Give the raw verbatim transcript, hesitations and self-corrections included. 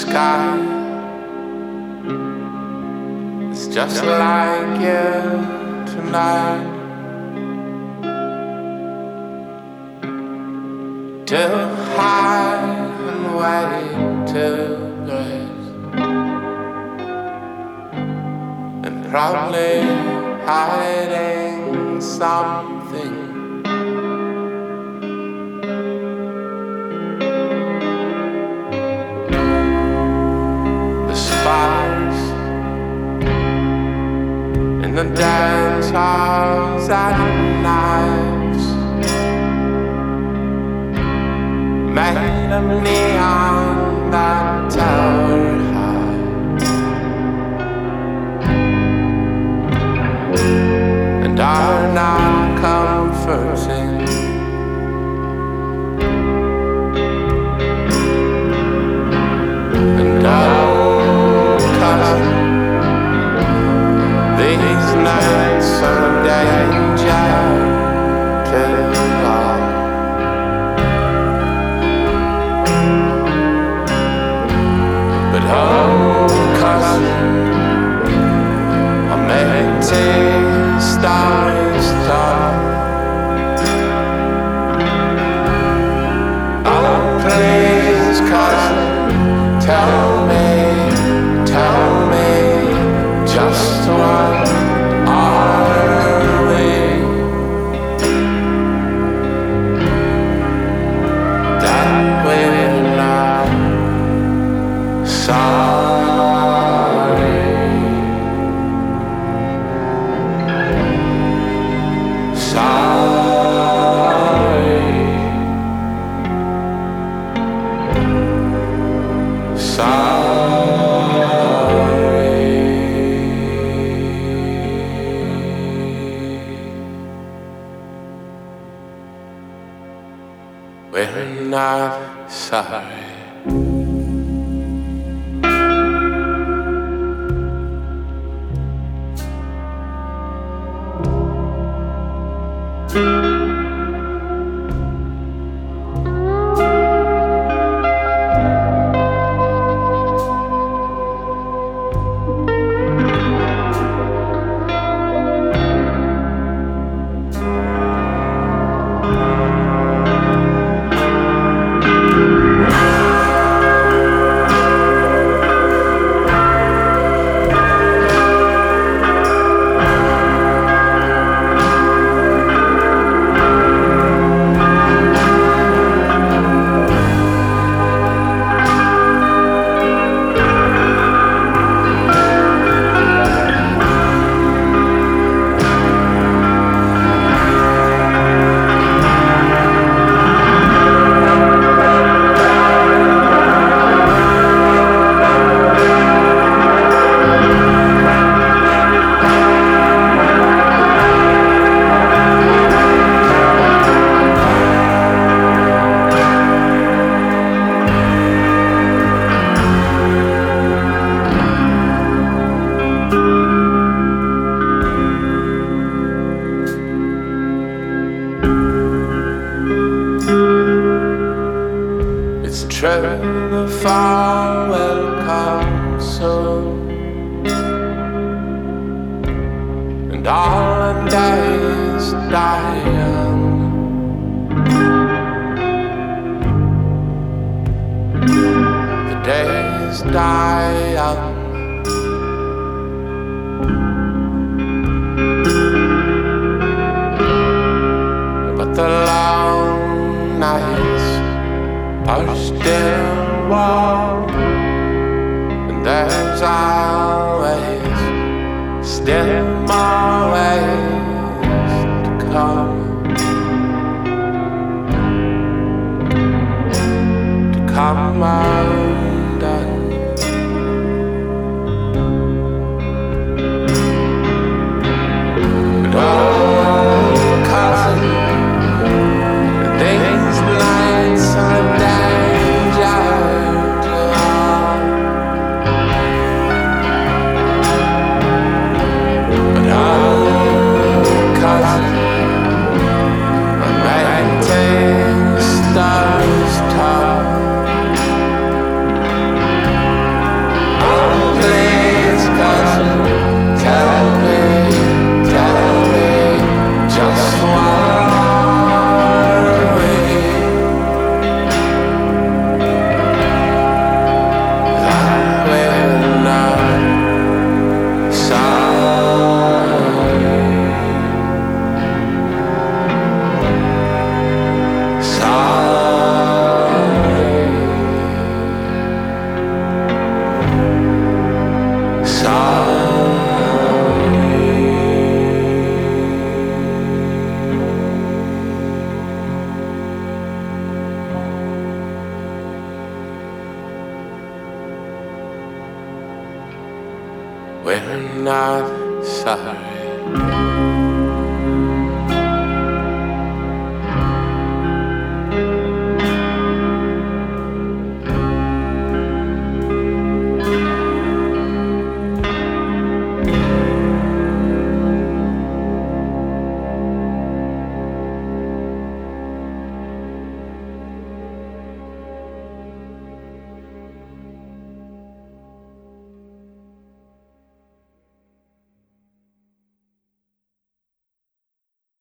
sky is just like you tonight. Too high and way too great, and probably hiding something. The sparks in the dance halls and knives made of neon that tower high, and are not comforting. And oh, cousin, these nights are danger too long. But oh, cousin, I'm eighteen stars tall. Oh, please, cousin, tell me, tell me, just what are we? That we're not sorry. Sorry. Sorry. We're not sorry. It's true, the fall will come soon, and all the days die young. The days die young. But the long nights are still warm, and there's always still more ways to come, to come undone. not sorry.